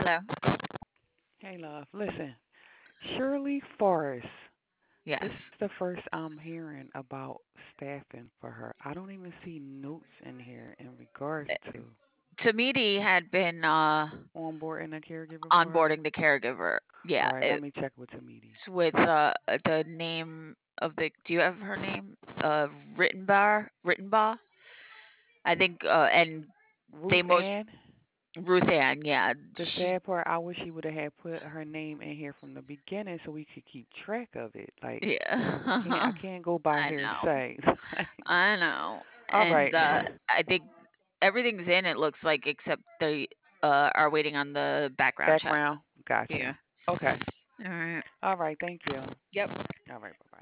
Hello. Hey, love. Listen, Shirley Forrest. This Yes. is the first I'm hearing about staffing for her. I don't even see notes in here in regards to Tamidi had been onboarding a caregiver for her. onboarding the caregiver. Yeah, All right, let me check with Tamidi. it's with the name of the. Do you have her name? Rittenbaugh. I think, and they Ruth most Ann. Ruth Ann. Yeah, The sad part, I wish she would have had put her name in here from the beginning so we could keep track of it. Like I yeah. can't go by I know. hearsay. I know. All And right. I think everything's in. It looks like except they are waiting on the background check. Background. Gotcha. Yeah. Okay. All right. All right. Thank you. Yep. All right.